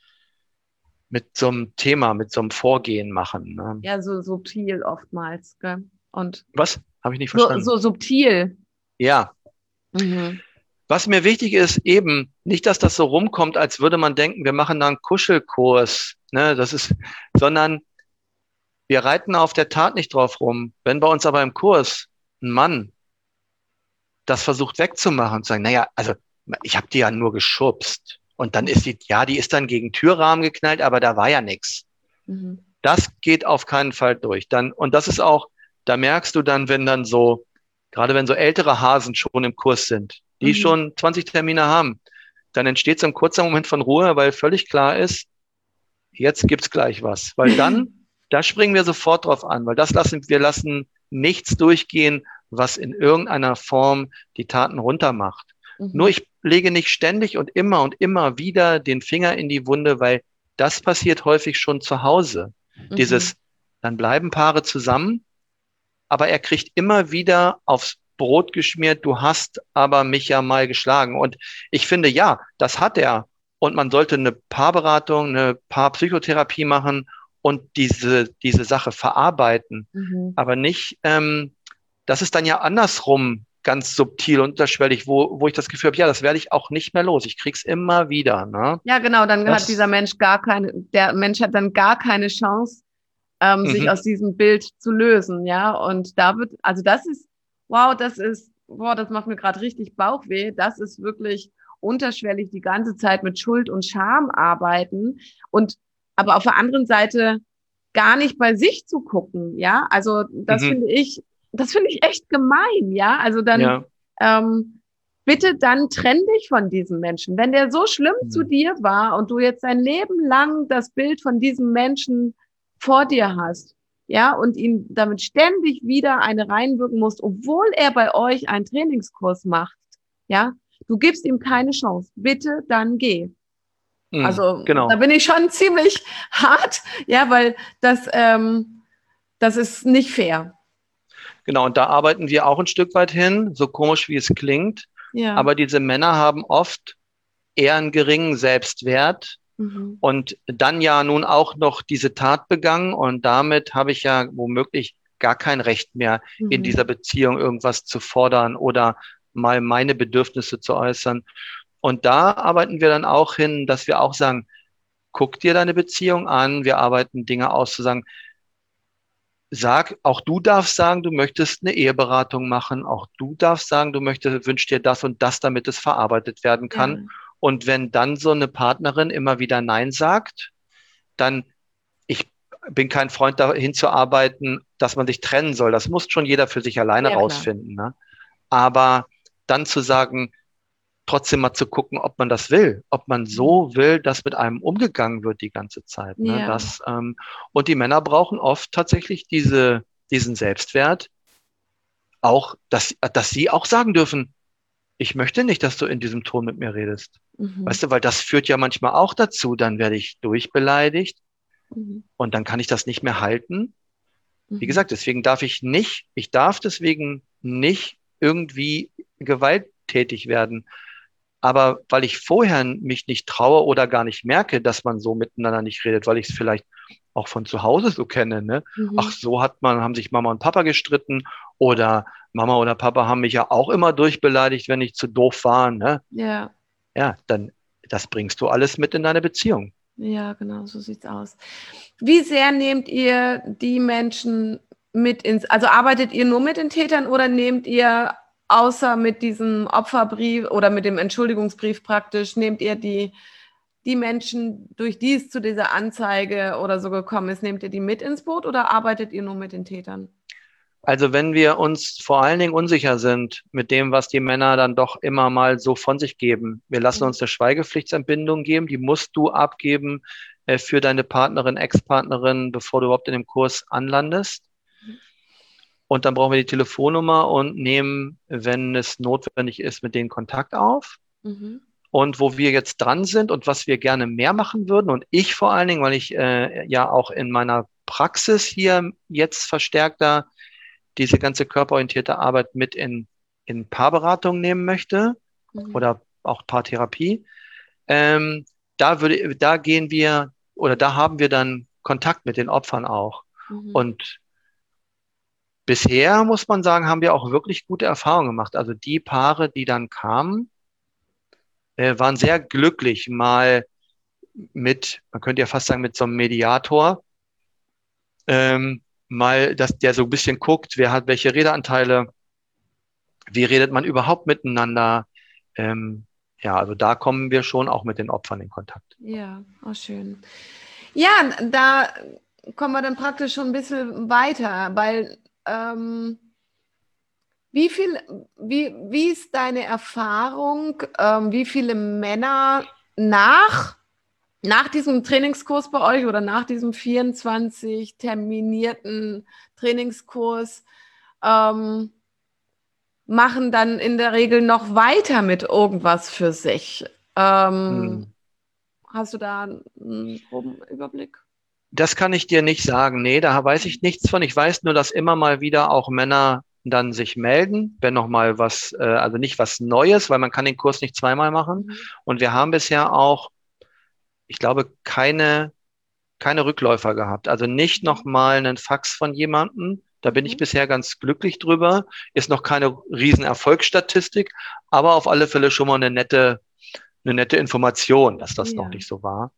so einem Thema, mit so einem Vorgehen machen. Ne? Ja, so subtil oftmals, gell? Und was? Habe ich nicht verstanden. So subtil. Ja. Was mir wichtig ist, eben nicht, dass das so rumkommt, als würde man denken, wir machen da einen Kuschelkurs, ne? Sondern wir reiten auf der Tat nicht drauf rum. Wenn bei uns aber im Kurs ein Mann das versucht wegzumachen, zu sagen, naja, also ich habe die ja nur geschubst. Und dann ist die ist dann gegen Türrahmen geknallt, aber da war ja nichts. Das geht auf keinen Fall durch. Und das ist auch, da merkst du dann, gerade wenn so ältere Hasen schon im Kurs sind, die schon 20 Termine haben, dann entsteht so ein kurzer Moment von Ruhe, weil völlig klar ist, jetzt gibt's gleich was. Weil da springen wir sofort drauf an, weil wir lassen nichts durchgehen, was in irgendeiner Form die Taten runtermacht. Nur ich lege nicht ständig und immer wieder den Finger in die Wunde, weil das passiert häufig schon zu Hause. Dann bleiben Paare zusammen, aber er kriegt immer wieder aufs Brot geschmiert, du hast aber mich ja mal geschlagen. Und ich finde, ja, das hat er. Und man sollte eine Paarberatung, eine Paarpsychotherapie machen und diese Sache verarbeiten. Aber nicht, das ist dann ja andersrum ganz subtil und unterschwellig, wo ich das Gefühl habe, ja, das werde ich auch nicht mehr los. Ich krieg's immer wieder. Ne? Ja, genau, dann hat der Mensch hat dann gar keine Chance, sich aus diesem Bild zu lösen, ja. Und das macht mir gerade richtig Bauchweh. Das ist wirklich unterschwellig die ganze Zeit mit Schuld und Scham arbeiten aber auf der anderen Seite gar nicht bei sich zu gucken, ja. Also das finde ich echt gemein, ja. Also dann bitte dann trenn dich von diesem Menschen. Wenn der so schlimm zu dir war und du jetzt dein Leben lang das Bild von diesem Menschen vor dir hast, ja, und ihn damit ständig wieder eine reinwirken musst, obwohl er bei euch einen Trainingskurs macht, ja, du gibst ihm keine Chance. Bitte, dann geh. Also, da bin ich schon ziemlich hart, ja, weil das ist nicht fair. Genau, und da arbeiten wir auch ein Stück weit hin, so komisch wie es klingt. Ja. Aber diese Männer haben oft eher einen geringen Selbstwert und dann ja nun auch noch diese Tat begangen und damit habe ich ja womöglich gar kein Recht mehr, in dieser Beziehung irgendwas zu fordern oder mal meine Bedürfnisse zu äußern. Und da arbeiten wir dann auch hin, dass wir auch sagen, guck dir deine Beziehung an, wir arbeiten Dinge aus, zu sagen, auch du darfst sagen, du möchtest eine Eheberatung machen, auch du darfst sagen, wünschst dir das und das, damit es verarbeitet werden kann. Ja. Und wenn dann so eine Partnerin immer wieder Nein sagt, dann, bin kein Freund dahin zu arbeiten, dass man sich trennen soll. Das muss schon jeder für sich alleine rausfinden. Ne? Aber dann zu sagen, trotzdem mal zu gucken, ob man das will, ob man so will, dass mit einem umgegangen wird die ganze Zeit. Ne? Ja. Und die Männer brauchen oft tatsächlich diesen Selbstwert, auch, dass sie auch sagen dürfen, ich möchte nicht, dass du in diesem Ton mit mir redest. Weißt du, weil das führt ja manchmal auch dazu, dann werde ich durchbeleidigt und dann kann ich das nicht mehr halten. Wie gesagt, deswegen darf ich deswegen nicht irgendwie gewalttätig werden. Aber weil ich vorher mich nicht traue oder gar nicht merke, dass man so miteinander nicht redet, weil ich es vielleicht auch von zu Hause so kenne, ne? Ach, so haben sich Mama und Papa gestritten oder Mama oder Papa haben mich ja auch immer durchbeleidigt, wenn ich zu doof war, ne? Ja. Ja, dann, das bringst du alles mit in deine Beziehung. Ja, genau, so sieht's aus. Wie sehr nehmt ihr die Menschen also arbeitet ihr nur mit den Tätern oder nehmt ihr außer mit diesem Opferbrief oder mit dem Entschuldigungsbrief praktisch, nehmt ihr die Menschen, durch die es zu dieser Anzeige oder so gekommen ist, nehmt ihr die mit ins Boot oder arbeitet ihr nur mit den Tätern? Also wenn wir uns vor allen Dingen unsicher sind mit dem, was die Männer dann doch immer mal so von sich geben, wir lassen uns eine Schweigepflichtsentbindung geben, die musst du abgeben für deine Partnerin, Ex-Partnerin, bevor du überhaupt in dem Kurs anlandest. Und dann brauchen wir die Telefonnummer und nehmen, wenn es notwendig ist, mit denen Kontakt auf. Und wo wir jetzt dran sind und was wir gerne mehr machen würden, und ich vor allen Dingen, weil ich ja auch in meiner Praxis hier jetzt verstärkter diese ganze körperorientierte Arbeit mit in Paarberatung nehmen möchte oder auch Paartherapie, da gehen wir oder da haben wir dann Kontakt mit den Opfern auch. Und bisher, muss man sagen, haben wir auch wirklich gute Erfahrungen gemacht. Also die Paare, die dann kamen, waren sehr glücklich, mal man könnte ja fast sagen, mit so einem Mediator, mal, dass der so ein bisschen guckt, wer hat welche Redeanteile, wie redet man überhaupt miteinander. Ja, also da kommen wir schon auch mit den Opfern in Kontakt. Ja, auch schön. Ja, da kommen wir dann praktisch schon ein bisschen weiter, weil wie ist deine Erfahrung, wie viele Männer nach diesem Trainingskurs bei euch oder nach diesem 24 terminierten Trainingskurs machen dann in der Regel noch weiter mit irgendwas für sich? Hast du da einen groben Überblick? Das kann ich dir nicht sagen. Nee, da weiß ich nichts von. Ich weiß nur, dass immer mal wieder auch Männer dann sich melden, wenn noch mal was, also nicht was Neues, weil man kann den Kurs nicht zweimal machen. Und wir haben bisher auch, ich glaube, keine Rückläufer gehabt. Also nicht noch mal einen Fax von jemandem. Da bin ich bisher ganz glücklich drüber. Ist noch keine riesen Erfolgsstatistik, aber auf alle Fälle schon mal eine nette Information, dass das noch nicht so war.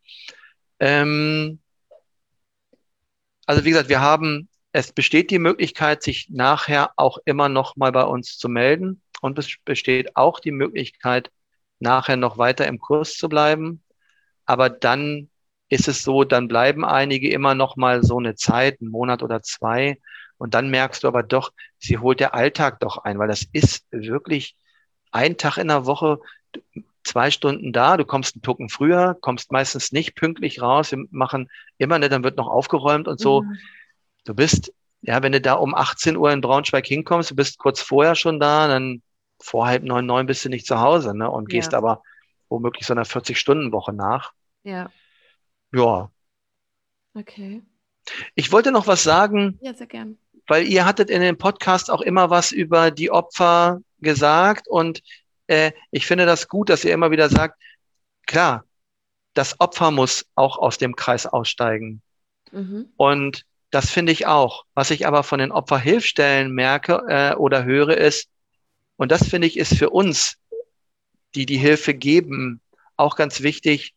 Also wie gesagt, es besteht die Möglichkeit, sich nachher auch immer noch mal bei uns zu melden. Und es besteht auch die Möglichkeit, nachher noch weiter im Kurs zu bleiben. Aber dann ist es so, dann bleiben einige immer noch mal so eine Zeit, einen Monat oder zwei. Und dann merkst du aber doch, sie holt der Alltag doch ein, weil das ist wirklich ein Tag in der Woche, 2 Stunden da, du kommst einen Tucken früher, kommst meistens nicht pünktlich raus, wir machen immer, ne, dann wird noch aufgeräumt und so. Du bist, ja, wenn du da um 18 Uhr in Braunschweig hinkommst, du bist kurz vorher schon da, dann vor 8:30, 9 bist du nicht zu Hause, ne, und gehst aber womöglich so einer 40-Stunden-Woche nach. Ja. Ja. Okay. Ich wollte noch was sagen. Ja, sehr gern. Weil ihr hattet in dem Podcast auch immer was über die Opfer gesagt und ich finde das gut, dass ihr immer wieder sagt, klar, das Opfer muss auch aus dem Kreis aussteigen. Und das finde ich auch. Was ich aber von den Opferhilfstellen merke oder höre ist, und das finde ich ist für uns, die Hilfe geben, auch ganz wichtig,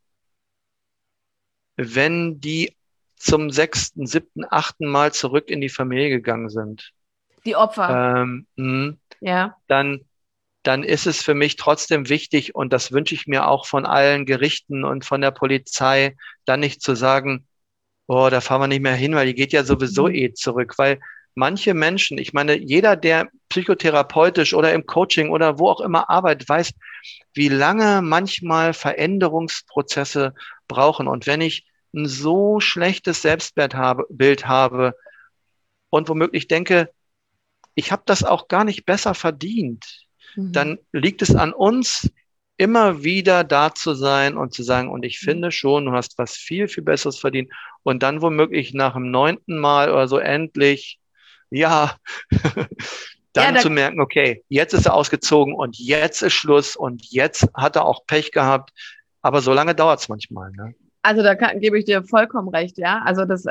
wenn die zum 6., 7., 8. Mal zurück in die Familie gegangen sind. Die Opfer. Ja. Dann ist es für mich trotzdem wichtig, und das wünsche ich mir auch von allen Gerichten und von der Polizei, dann nicht zu sagen, oh, da fahren wir nicht mehr hin, weil die geht ja sowieso zurück, weil manche Menschen, ich meine, jeder, der psychotherapeutisch oder im Coaching oder wo auch immer arbeitet, weiß, wie lange manchmal Veränderungsprozesse brauchen. Und wenn ich ein so schlechtes Bild habe und womöglich denke, ich habe das auch gar nicht besser verdient, dann liegt es an uns, immer wieder da zu sein und zu sagen, und ich finde schon, du hast was viel, viel Besseres verdient. Und dann womöglich nach dem 9. Mal oder so endlich, ja, dann zu merken, okay, jetzt ist er ausgezogen und jetzt ist Schluss und jetzt hat er auch Pech gehabt. Aber so lange dauert es manchmal. Ne? Also da gebe ich dir vollkommen recht, ja. Also das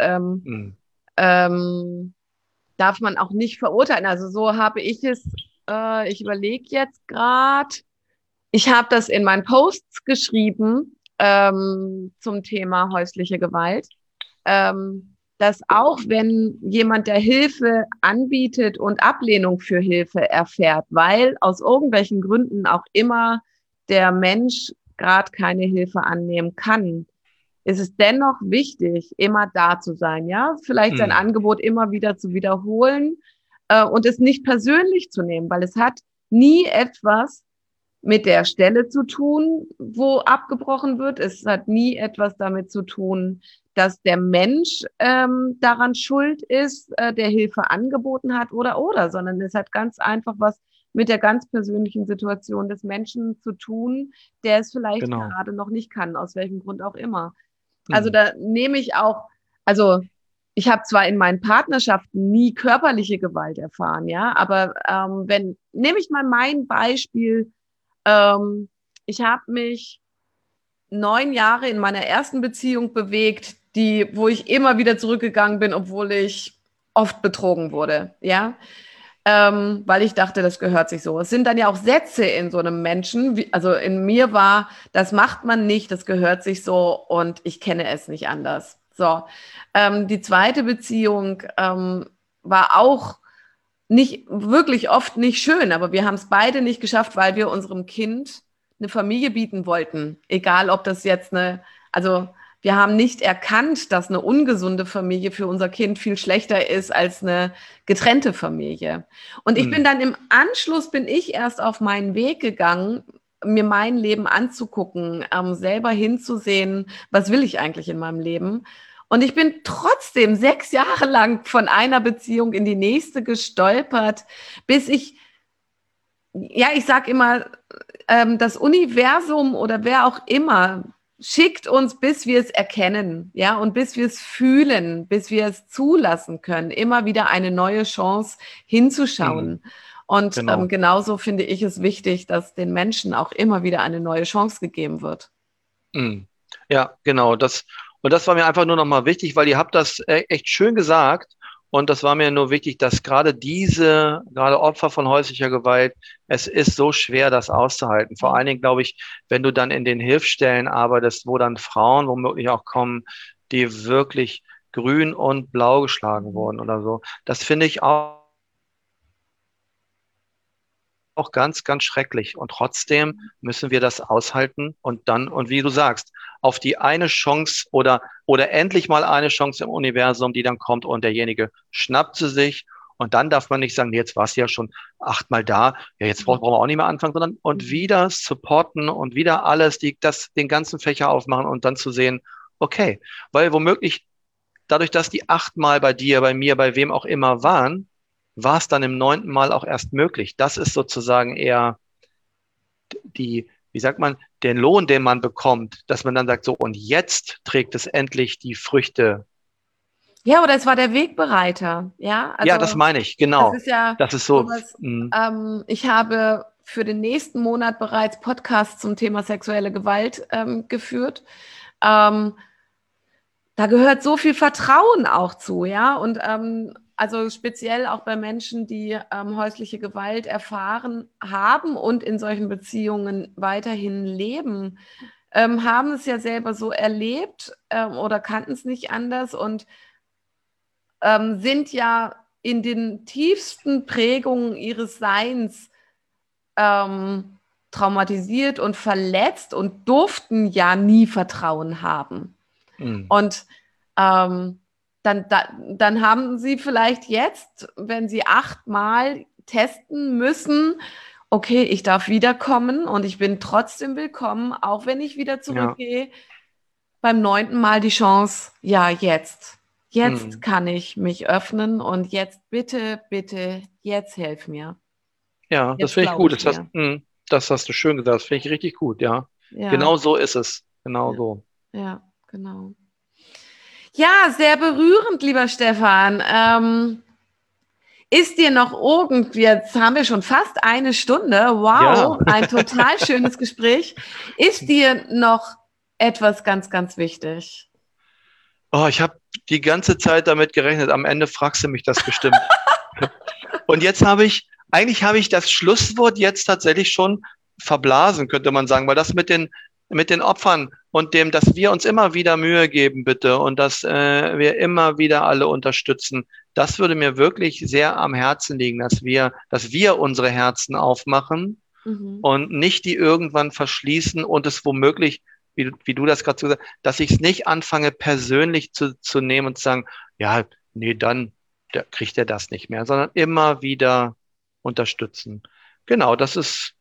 darf man auch nicht verurteilen. Also so habe ich es, ich überlege jetzt gerade, ich habe das in meinen Posts geschrieben zum Thema häusliche Gewalt, dass auch wenn jemand, der Hilfe anbietet und Ablehnung für Hilfe erfährt, weil aus irgendwelchen Gründen auch immer der Mensch gerade keine Hilfe annehmen kann, ist es dennoch wichtig, immer da zu sein, ja, vielleicht sein Angebot immer wieder zu wiederholen und es nicht persönlich zu nehmen, weil es hat nie etwas mit der Stelle zu tun, wo abgebrochen wird. Es hat nie etwas damit zu tun, dass der Mensch daran schuld ist, der Hilfe angeboten hat oder, sondern es hat ganz einfach was mit der ganz persönlichen Situation des Menschen zu tun, der es vielleicht gerade noch nicht kann, aus welchem Grund auch immer. Also da nehme ich auch, also ich habe zwar in meinen Partnerschaften nie körperliche Gewalt erfahren, ja, aber nehme ich mal mein Beispiel, ich habe mich 9 Jahre in meiner ersten Beziehung bewegt, wo ich immer wieder zurückgegangen bin, obwohl ich oft betrogen wurde, ja, weil ich dachte, das gehört sich so. Es sind dann ja auch Sätze in so einem Menschen, also in mir war, das macht man nicht, das gehört sich so und ich kenne es nicht anders. So, die zweite Beziehung war auch nicht wirklich oft nicht schön, aber wir haben es beide nicht geschafft, weil wir unserem Kind eine Familie bieten wollten. Egal, ob das jetzt also wir haben nicht erkannt, dass eine ungesunde Familie für unser Kind viel schlechter ist als eine getrennte Familie. Und ich bin dann im Anschluss, bin ich erst auf meinen Weg gegangen, mir mein Leben anzugucken, selber hinzusehen, was will ich eigentlich in meinem Leben? Und ich bin trotzdem 6 Jahre lang von einer Beziehung in die nächste gestolpert, bis ich sage immer, das Universum oder wer auch immer schickt uns, bis wir es erkennen, ja, und bis wir es fühlen, bis wir es zulassen können, immer wieder eine neue Chance hinzuschauen. Und genauso finde ich es wichtig, dass den Menschen auch immer wieder eine neue Chance gegeben wird. Ja, genau. Und das war mir einfach nur nochmal wichtig, weil ihr habt das echt schön gesagt. Und das war mir nur wichtig, dass gerade Opfer von häuslicher Gewalt, es ist so schwer, das auszuhalten. Vor allen Dingen, glaube ich, wenn du dann in den Hilfsstellen arbeitest, wo dann Frauen womöglich auch kommen, die wirklich grün und blau geschlagen wurden oder so. Das finde ich auch ganz, ganz schrecklich. Und trotzdem müssen wir das aushalten und wie du sagst, auf die eine Chance oder endlich mal eine Chance im Universum, die dann kommt und derjenige schnappt sie sich. Und dann darf man nicht sagen, nee, jetzt warst du ja schon 8-mal da, ja, jetzt brauchen wir auch nicht mehr anfangen, sondern und wieder supporten und wieder alles, den ganzen Fächer aufmachen und dann zu sehen, okay, weil womöglich dadurch, dass die 8-mal bei dir, bei mir, bei wem auch immer waren, war es dann im 9. Mal auch erst möglich. Das ist sozusagen eher wie sagt man, den Lohn, den man bekommt, dass man dann sagt, so, und jetzt trägt es endlich die Früchte. Ja, oder es war der Wegbereiter, ja. Also, ja, das meine ich, genau. Das ist ja das ist so. sowas, ich habe für den nächsten Monat bereits Podcasts zum Thema sexuelle Gewalt geführt. Da gehört so viel Vertrauen auch zu, ja. Und also speziell auch bei Menschen, die häusliche Gewalt erfahren haben und in solchen Beziehungen weiterhin leben, haben es ja selber so erlebt oder kannten es nicht anders und sind ja in den tiefsten Prägungen ihres Seins traumatisiert und verletzt und durften ja nie Vertrauen haben. Und dann haben Sie vielleicht jetzt, wenn Sie 8-mal testen müssen, okay, ich darf wiederkommen und ich bin trotzdem willkommen, auch wenn ich wieder zurückgehe, beim 9. Mal die Chance, ja, jetzt kann ich mich öffnen und jetzt bitte, bitte, jetzt helf mir. Ja, das finde ich gut. Das hast du schön gesagt. Das finde ich richtig gut, ja. Genau so ist es. Genau so. Ja, genau. Ja, sehr berührend, lieber Stefan. Ist dir noch irgendwie, jetzt haben wir schon fast 1 Stunde, wow, ein total schönes Gespräch. Ist dir noch etwas ganz, ganz wichtig? Oh, ich habe die ganze Zeit damit gerechnet. Am Ende fragst du mich das bestimmt. Und jetzt eigentlich habe ich das Schlusswort jetzt tatsächlich schon verblasen, könnte man sagen, weil das mit den Opfern und dem, dass wir uns immer wieder Mühe geben, bitte, und dass wir immer wieder alle unterstützen, das würde mir wirklich sehr am Herzen liegen, dass wir unsere Herzen aufmachen und nicht die irgendwann verschließen und es womöglich, wie du das gerade so gesagt hast, dass ich es nicht anfange, persönlich zu nehmen und zu sagen, ja, nee, dann kriegt er das nicht mehr, sondern immer wieder unterstützen. Genau, das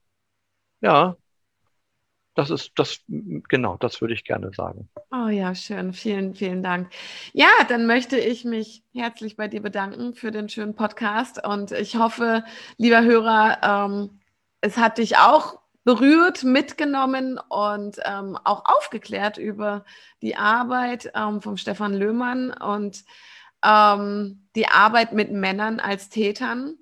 würde ich gerne sagen. Oh ja, schön. Vielen, vielen Dank. Ja, dann möchte ich mich herzlich bei dir bedanken für den schönen Podcast und ich hoffe, lieber Hörer, es hat dich auch berührt, mitgenommen und auch aufgeklärt über die Arbeit vom Stefan Löhmann und die Arbeit mit Männern als Tätern.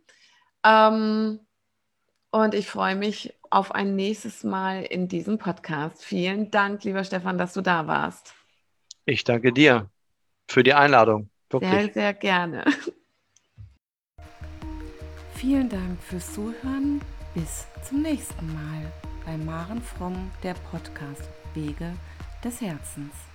Und ich freue mich auf ein nächstes Mal in diesem Podcast. Vielen Dank, lieber Stefan, dass du da warst. Ich danke dir für die Einladung. Wirklich. Sehr, sehr gerne. Vielen Dank fürs Zuhören. Bis zum nächsten Mal bei Maren Fromm, der Podcast Wege des Herzens.